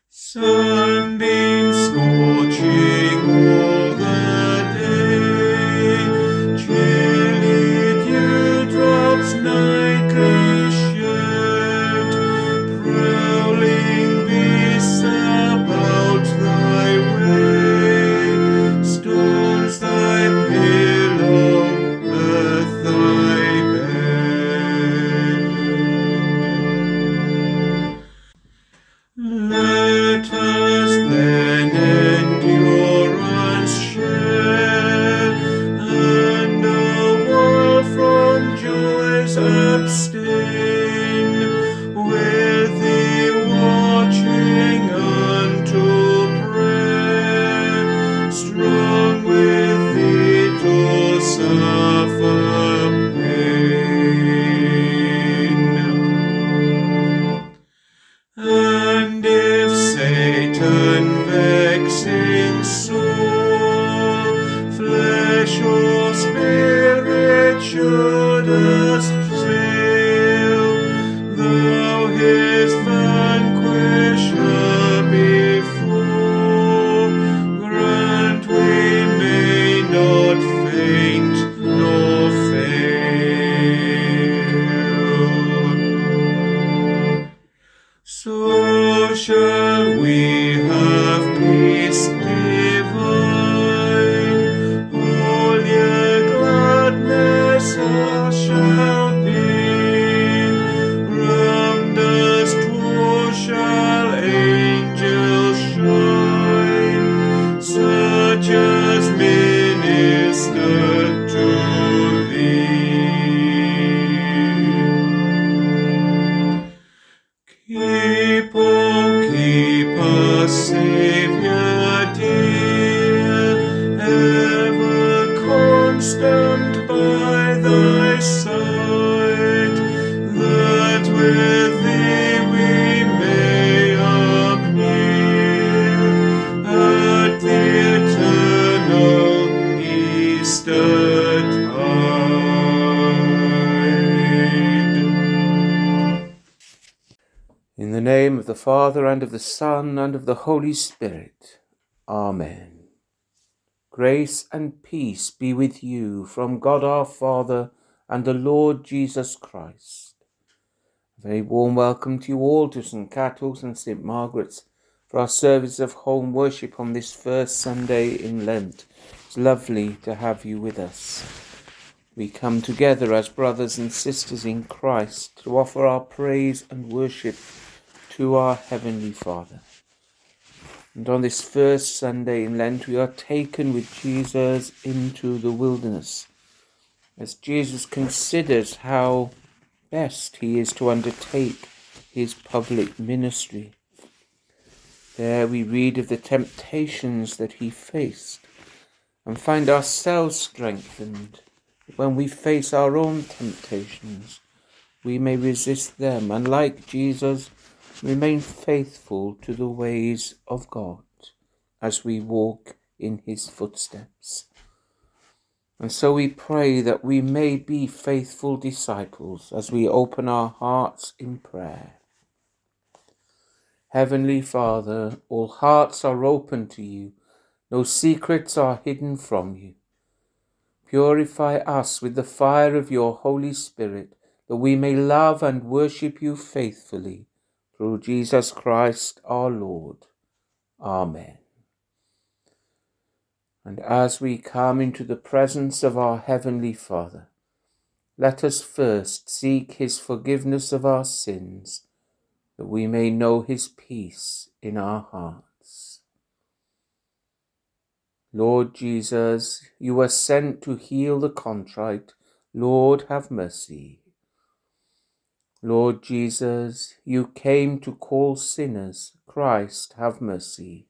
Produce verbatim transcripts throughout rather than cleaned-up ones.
Sunbeams scorching all the day, chilly dewdrops nightly shed, prowling beasts about thy way, stones thy pillow, earth thy bed. Let us then endurance share, and awhile from joys abstain, with thee watching unto prayer, strong with thee to suffer pain. And if Satan vexing sore, flesh or spirit should assail, thou his vanquisher before, grant we may not faint nor fail. So shall we have peace divine, all your gladness us shall be, round us too shall angels shine, such as minister to thee. Keep, oh, keep us, Saviour dear, ever constant by thy side, that with thee we may appear at the eternal Easter tide. In the name of the Father, and of the Son, and of the Holy Spirit. Amen. Grace and peace be with you from God our Father and the Lord Jesus Christ. A very warm welcome to you all to Saint Catull's and Saint Margaret's for our service of home worship on this first Sunday in Lent. It's lovely to have you with us. We come together as brothers and sisters in Christ to offer our praise and worship to our Heavenly Father. And on this first Sunday in Lent, we are taken with Jesus into the wilderness, as Jesus considers how best he is to undertake his public ministry. There we read of the temptations that he faced, and find ourselves strengthened. When we face our own temptations, we may resist them, and like Jesus, remain faithful to the ways of God as we walk in his footsteps. And so we pray that we may be faithful disciples as we open our hearts in prayer. Heavenly Father, all hearts are open to you, no secrets are hidden from you. Purify us with the fire of your Holy Spirit, that we may love and worship you faithfully, through Jesus Christ our Lord. Amen. And as we come into the presence of our Heavenly Father, let us first seek his forgiveness of our sins, that we may know his peace in our hearts. Lord Jesus, you were sent to heal the contrite. Lord, have mercy. Lord Jesus, you came to call sinners. Christ, have mercy.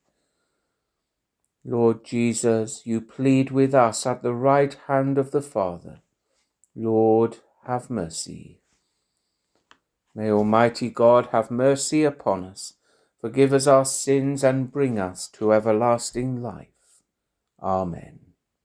Lord Jesus, you plead with us at the right hand of the Father. Lord, have mercy. May Almighty God have mercy upon us, forgive us our sins, and bring us to everlasting life. Amen.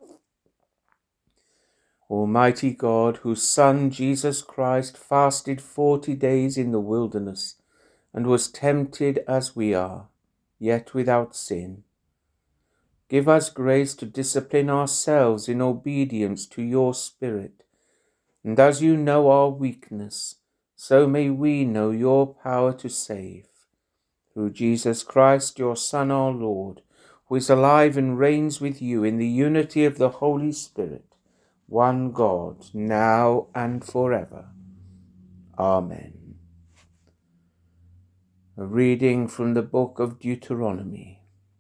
Almighty God, whose Son Jesus Christ fasted forty days in the wilderness and was tempted as we are, yet without sin. Give us grace to discipline ourselves in obedience to your Spirit, and as you know our weakness, so may we know your power to save. Through Jesus Christ, your Son, our Lord, who is alive and reigns with you in the unity of the Holy Spirit, one God, now and forever. Amen. A reading from the book of Deuteronomy.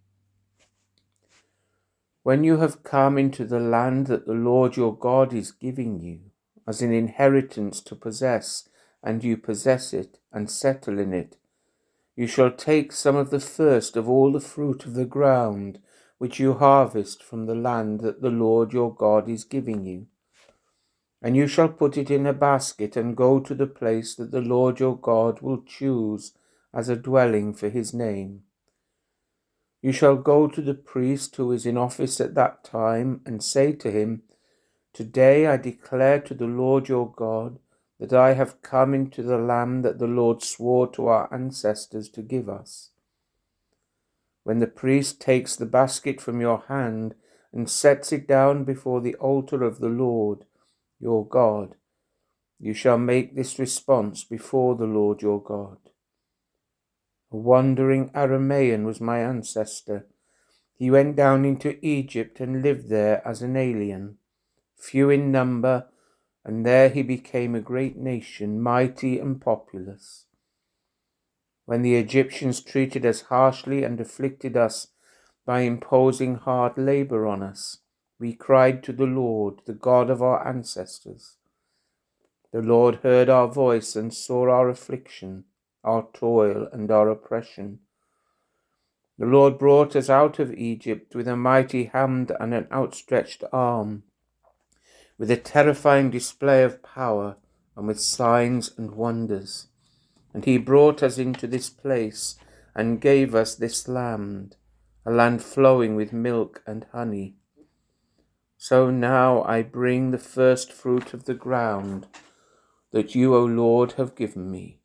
When you have come into the land that the Lord your God is giving you, as an inheritance to possess, and you possess it and settle in it, you shall take some of the first of all the fruit of the ground which you harvest from the land that the Lord your God is giving you. And you shall put it in a basket and go to the place that the Lord your God will choose as a dwelling for his name. You shall go to the priest who is in office at that time and say to him, Today I declare to the Lord your God that I have come into the land that the Lord swore to our ancestors to give us. When the priest takes the basket from your hand and sets it down before the altar of the Lord your God, you shall make this response before the Lord your God. A wandering Aramean was my ancestor. He went down into Egypt and lived there as an alien, few in number, and there he became a great nation, mighty and populous. When the Egyptians treated us harshly and afflicted us by imposing hard labor on us, we cried to the Lord, the God of our ancestors. The Lord heard our voice and saw our affliction, our toil and our oppression. The Lord brought us out of Egypt with a mighty hand and an outstretched arm, with a terrifying display of power and with signs and wonders. And he brought us into this place and gave us this land, a land flowing with milk and honey. So now I bring the first fruit of the ground that you, O Lord, have given me.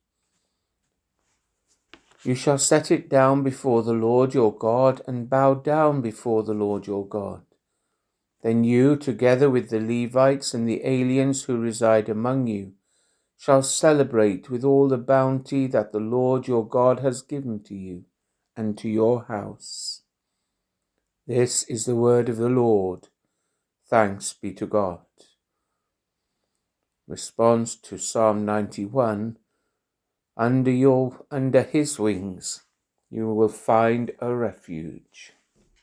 You shall set it down before the Lord your God and bow down before the Lord your God. Then you, together with the Levites and the aliens who reside among you, shall celebrate with all the bounty that the Lord your God has given to you and to your house. This is the word of the Lord. Thanks be to God. Response to Psalm ninety-one. Under your, under his wings you will find a refuge.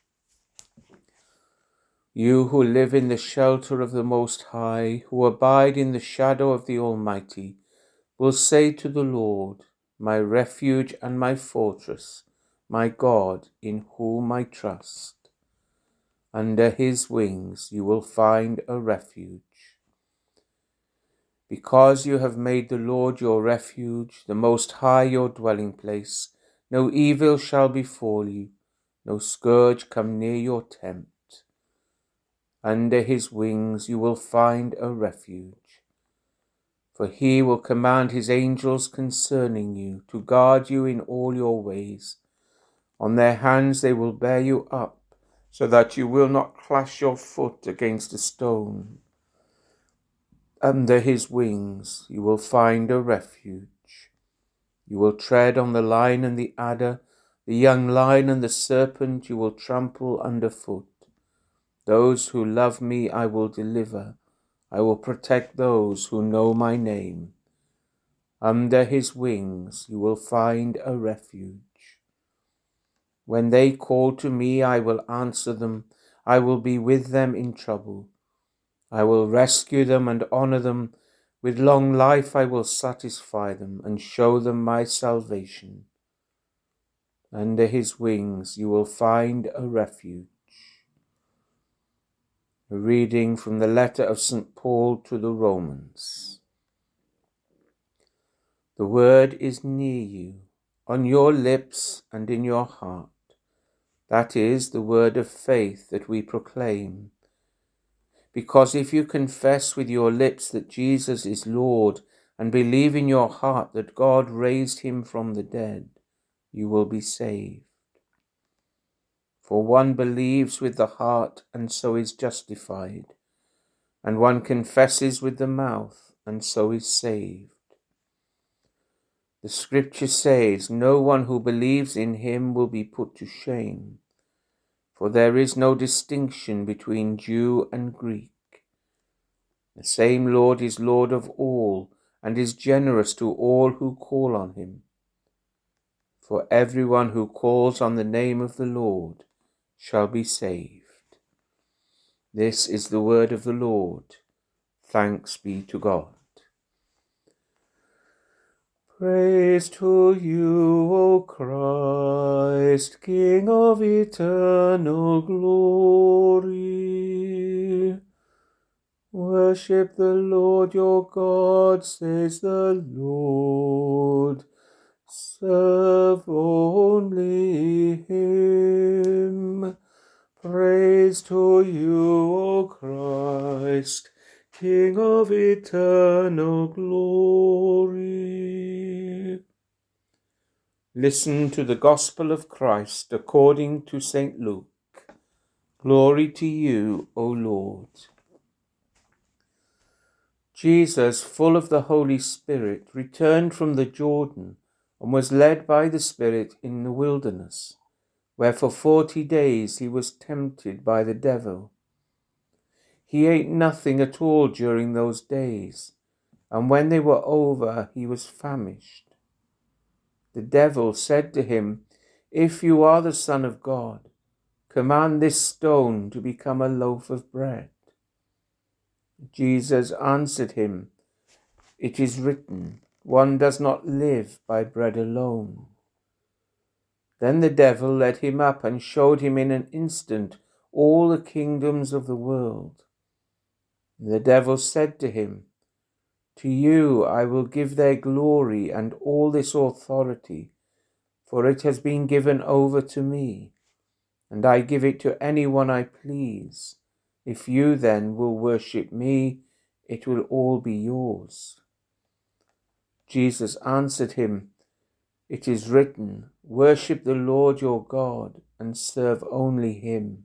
You who live in the shelter of the Most High, who abide in the shadow of the Almighty, will say to the Lord, my refuge and my fortress, my God, in whom I trust. Under his wings you will find a refuge. Because you have made the Lord your refuge, the Most High your dwelling place, no evil shall befall you, no scourge come near your tent. Under his wings you will find a refuge. For he will command his angels concerning you, to guard you in all your ways. On their hands they will bear you up, so that you will not clash your foot against a stone. Under his wings you will find a refuge. You will tread on the lion and the adder, the young lion and the serpent you will trample underfoot. Those who love me I will deliver. I will protect those who know my name. Under his wings you will find a refuge. When they call to me, I will answer them. I will be with them in trouble. I will rescue them and honor them. With long life I will satisfy them and show them my salvation. Under his wings you will find a refuge. A reading from the letter of Saint Paul to the Romans. The word is near you, on your lips and in your heart. That is the word of faith that we proclaim. Because if you confess with your lips that Jesus is Lord and believe in your heart that God raised him from the dead, you will be saved. For one believes with the heart and so is justified, and one confesses with the mouth and so is saved. The scripture says, no one who believes in him will be put to shame, for there is no distinction between Jew and Greek. The same Lord is Lord of all and is generous to all who call on him. For everyone who calls on the name of the Lord shall be saved. This is the word of the Lord. Thanks be to God. Praise to you, O Christ, King of eternal glory. Worship the Lord your God, says the Lord. Serve only him. Praise to you, O Christ, King of eternal glory. Listen to the Gospel of Christ according to Saint Luke. Glory to you, O Lord. Jesus, full of the Holy Spirit, returned from the Jordan and was led by the Spirit in the wilderness, where for forty days he was tempted by the devil. He ate nothing at all during those days, and when they were over, he was famished. The devil said to him, "If you are the Son of God, command this stone to become a loaf of bread." Jesus answered him, "It is written, one does not live by bread alone." Then the devil led him up and showed him in an instant all the kingdoms of the world. The devil said to him, "To you I will give their glory and all this authority, for it has been given over to me, and I give it to anyone I please. If you then will worship me, it will all be yours." Jesus answered him, "It is written, worship the Lord your God and serve only him."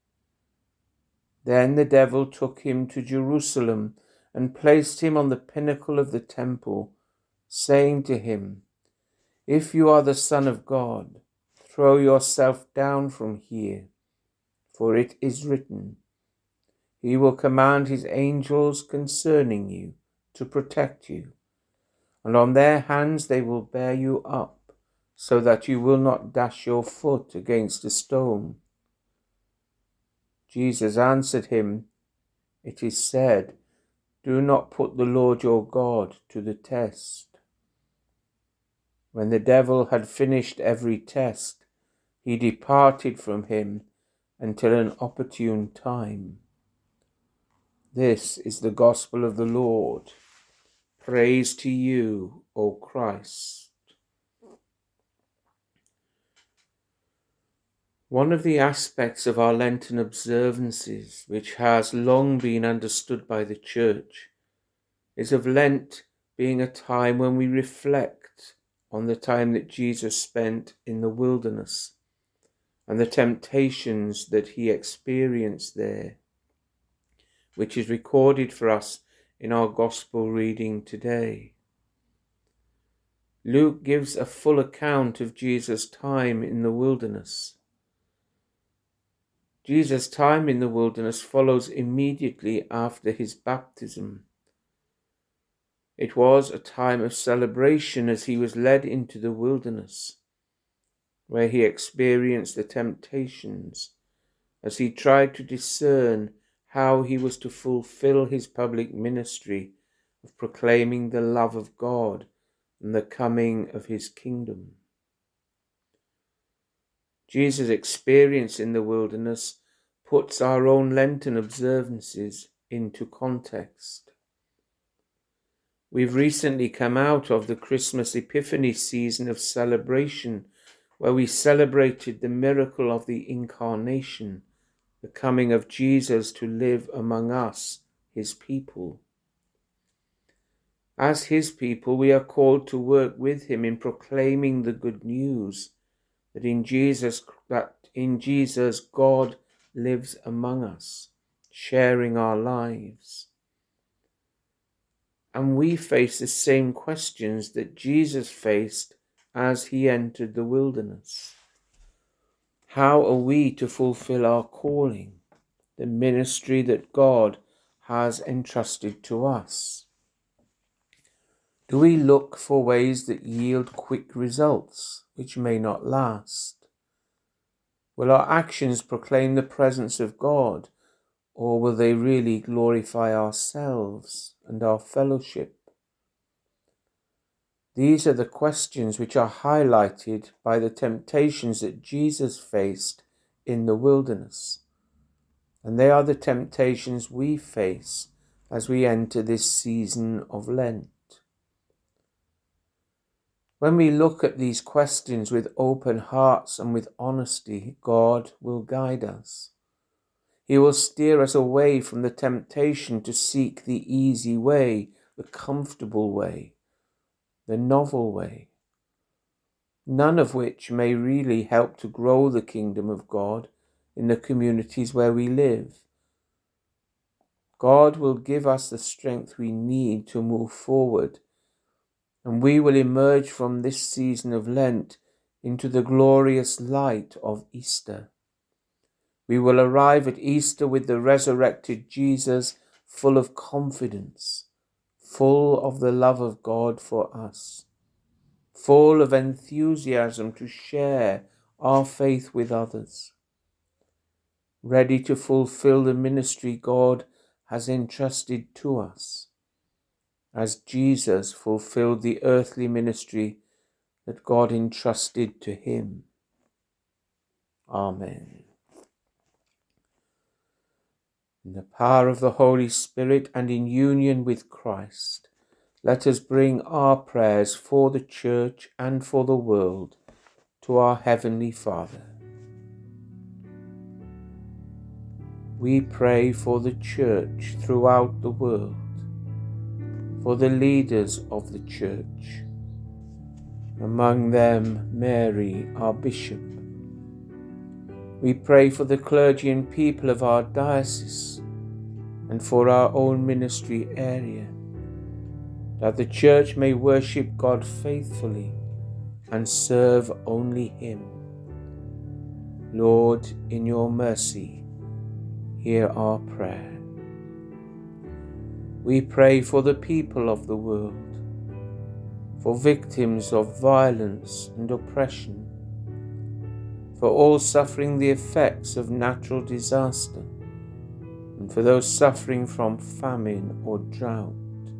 Then the devil took him to Jerusalem and placed him on the pinnacle of the temple, saying to him, "If you are the Son of God, throw yourself down from here, for it is written, he will command his angels concerning you to protect you, and on their hands they will bear you up, so that you will not dash your foot against a stone." Jesus answered him, "It is said, do not put the Lord your God to the test." When the devil had finished every test, he departed from him until an opportune time. This is the gospel of the Lord. Praise to you, O Christ. One of the aspects of our Lenten observances, which has long been understood by the Church, is of Lent being a time when we reflect on the time that Jesus spent in the wilderness and the temptations that he experienced there, which is recorded for us in our Gospel reading today. Luke gives a full account of Jesus' time in the wilderness. Jesus' time in the wilderness follows immediately after his baptism. It was a time of celebration as he was led into the wilderness, where he experienced the temptations, as he tried to discern how he was to fulfill his public ministry of proclaiming the love of God and the coming of his kingdom. Jesus' experience in the wilderness puts our own Lenten observances into context. We've recently come out of the Christmas Epiphany season of celebration, where we celebrated the miracle of the Incarnation, the coming of Jesus to live among us, his people. As his people, we are called to work with him in proclaiming the good news that in Jesus that in Jesus God lives among us, sharing our lives. And we face the same questions that Jesus faced as he entered the wilderness. How are we to fulfill our calling, the ministry that God has entrusted to us? Do we look for ways that yield quick results, which may not last? Will our actions proclaim the presence of God, or will they really glorify ourselves and our fellowship? These are the questions which are highlighted by the temptations that Jesus faced in the wilderness. And they are the temptations we face as we enter this season of Lent. When we look at these questions with open hearts and with honesty, God will guide us. He will steer us away from the temptation to seek the easy way, the comfortable way, the novel way, none of which may really help to grow the kingdom of God in the communities where we live. God will give us the strength we need to move forward, and we will emerge from this season of Lent into the glorious light of Easter. We will arrive at Easter with the resurrected Jesus, full of confidence, full of the love of God for us, full of enthusiasm to share our faith with others, ready to fulfill the ministry God has entrusted to us, as Jesus fulfilled the earthly ministry that God entrusted to him. Amen. In the power of the Holy Spirit and in union with Christ, let us bring our prayers for the Church and for the world to our Heavenly Father. We pray for the Church throughout the world, for the leaders of the Church, among them Mary, our Bishop. We pray for the clergy and people of our diocese and for our own ministry area, that the Church may worship God faithfully and serve only him. Lord, in your mercy, hear our prayer. We pray for the people of the world, for victims of violence and oppression, for all suffering the effects of natural disaster, and for those suffering from famine or drought.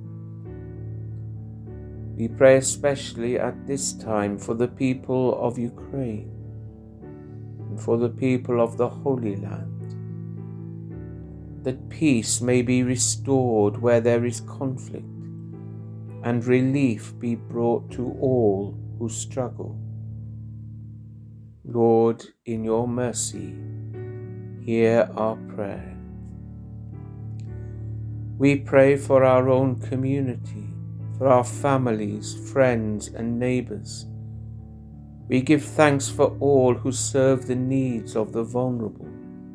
We pray especially at this time for the people of Ukraine and for the people of the Holy Land, that peace may be restored where there is conflict, and relief be brought to all who struggle. Lord, in your mercy, hear our prayer. We pray for our own community, for our families, friends, and neighbours. We give thanks for all who serve the needs of the vulnerable.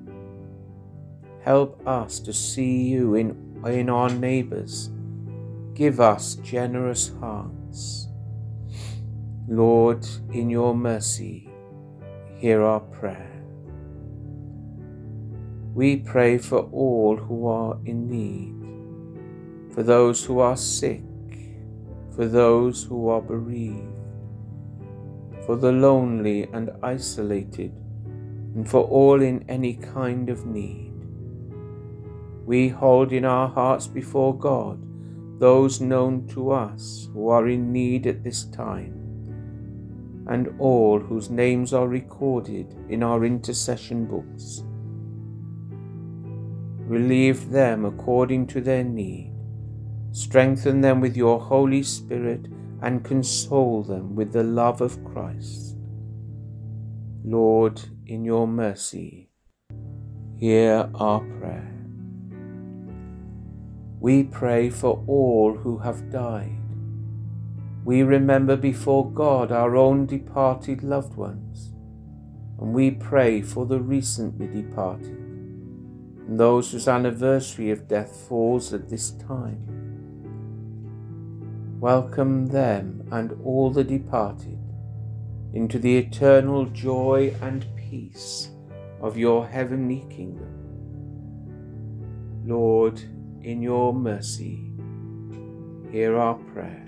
Help us to see you in, in our neighbours. Give us generous hearts. Lord, in your mercy, hear our prayer. We pray for all who are in need, for those who are sick, for those who are bereaved, for the lonely and isolated, and for all in any kind of need. We hold in our hearts before God those known to us who are in need at this time, and all whose names are recorded in our intercession books. Relieve them according to their need. Strengthen them with your Holy Spirit and console them with the love of Christ. Lord, in your mercy, hear our prayer. We pray for all who have died. We remember before God our own departed loved ones. and we pray for the recently departed, and those whose anniversary of death falls at this time. Welcome them and all the departed into the eternal joy and peace of your heavenly kingdom. Lord, in your mercy, hear our prayer.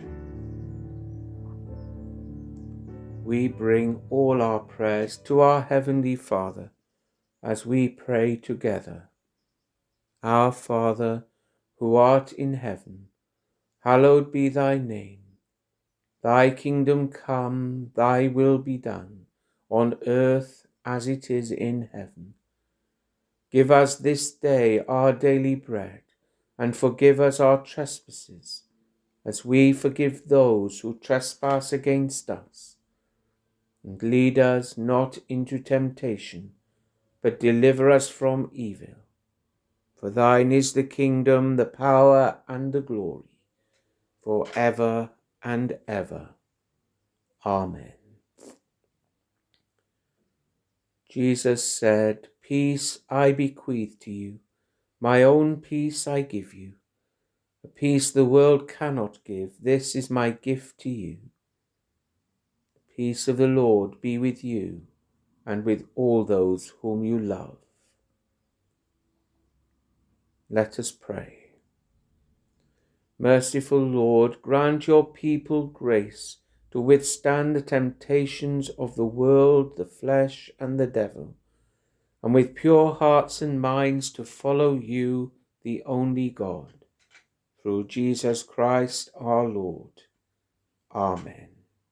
We bring all our prayers to our Heavenly Father as we pray together. Our Father, who art in heaven, hallowed be thy name. Thy kingdom come, thy will be done, on earth as it is in heaven. Give us this day our daily bread, and forgive us our trespasses, as we forgive those who trespass against us. And lead us not into temptation, but deliver us from evil. For thine is the kingdom, the power, and the glory, for ever and ever. Amen. Jesus said, Peace I bequeath to you, my own peace I give you. A peace the world cannot give, this is my gift to you. The peace of the Lord be with you and with all those whom you love. Let us pray. Merciful Lord, grant your people grace to withstand the temptations of the world, the flesh, and the devil, and with pure hearts and minds to follow you, the only God, through Jesus Christ our Lord. Amen.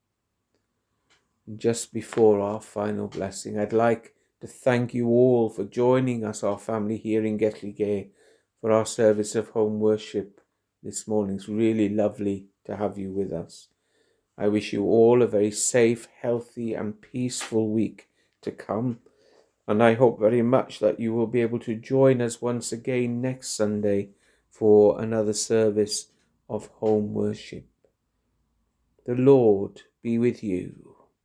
Just before our final blessing, I'd like to thank you all for joining us, our family here in Gethlygay, for our service of home worship this morning. It's really lovely to have you with us. I wish you all a very safe, healthy, and peaceful week to come, and I hope very much that you will be able to join us once again next Sunday for another service of home worship. The Lord be with you.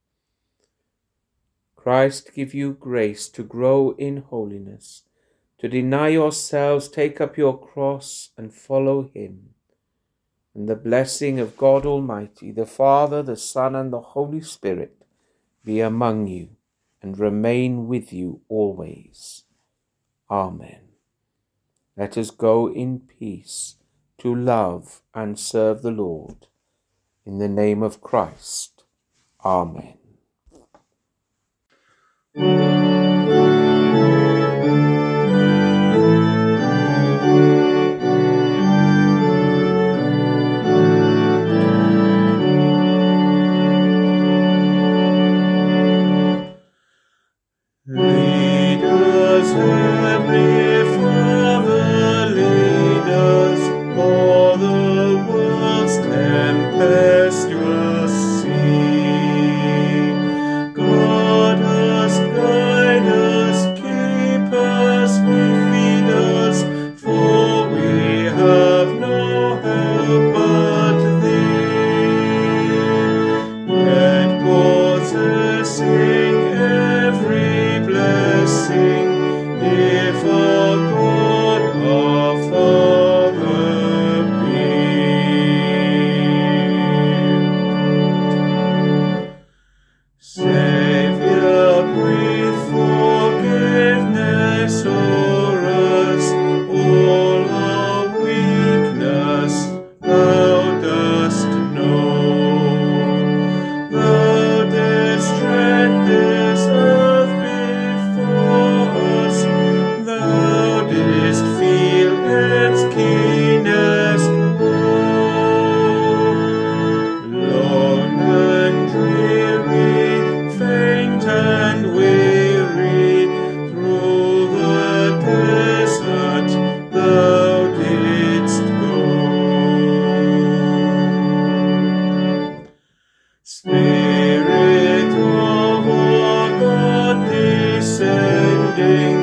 Christ give you grace to grow in holiness, to deny yourselves, take up your cross, and follow him. And the blessing of God Almighty, the Father, the Son, and the Holy Spirit be among you and remain with you always. Amen. Let us go in peace to love and serve the Lord. In the name of Christ. Amen. Lead us, Heavenly Father, lead us o'er the world's tempestuous sea. Guard us, guide us, keep us, feed us, for we have no help but thee. Yet possessing every blessing, if our God our Father be. Saviour, breathe forgiveness o'er us, all our weakness thou dost know. Thou didst tread this earth before us, thou didst feel its keenest woe. Lone and dreary, faint and weary, through the desert thou didst go. Spirit of our God descending,